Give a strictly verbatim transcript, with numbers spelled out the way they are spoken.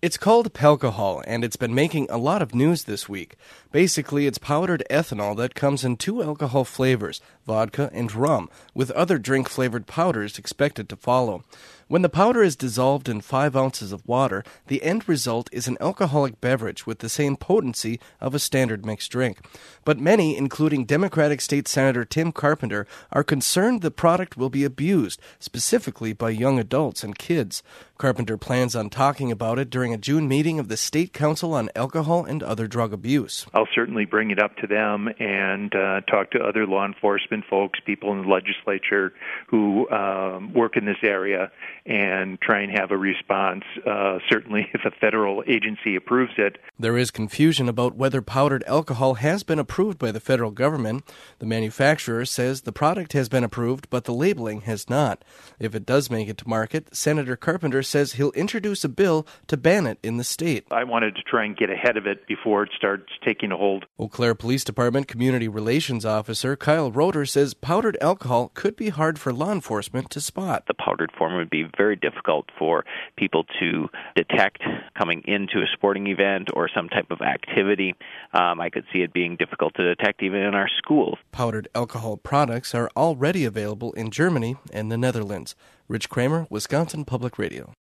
It's called Palcohol, and it's been making a lot of news this week. Basically, it's powdered ethanol that comes in two alcohol flavors, vodka and rum, with other drink-flavored powders expected to follow. When the powder is dissolved in five ounces of water, the end result is an alcoholic beverage with the same potency of a standard mixed drink. But many, including Democratic State Senator Tim Carpenter, are concerned the product will be abused, specifically by young adults and kids. Carpenter plans on talking about it during a June meeting of the State Council on Alcohol and Other Drug Abuse. I'll certainly bring it up to them and uh, talk to other law enforcement folks, people in the legislature who um, work in this area, and try and have a response, uh, certainly if a federal agency approves it. There is confusion about whether powdered alcohol has been approved by the federal government. The manufacturer says the product has been approved, but the labeling has not. If it does make it to market, Senator Carpenter says he'll introduce a bill to ban it in the state. I wanted to try and get ahead of it before it starts taking a hold. Eau Claire Police Department Community Relations Officer Kyle Roeder says powdered alcohol could be hard for law enforcement to spot. The powdered form would be very difficult for people to detect coming into a sporting event or some type of activity. Um, I could see it being difficult to detect even in our schools. Powdered alcohol products are already available in Germany and the Netherlands. Rich Kramer, Wisconsin Public Radio.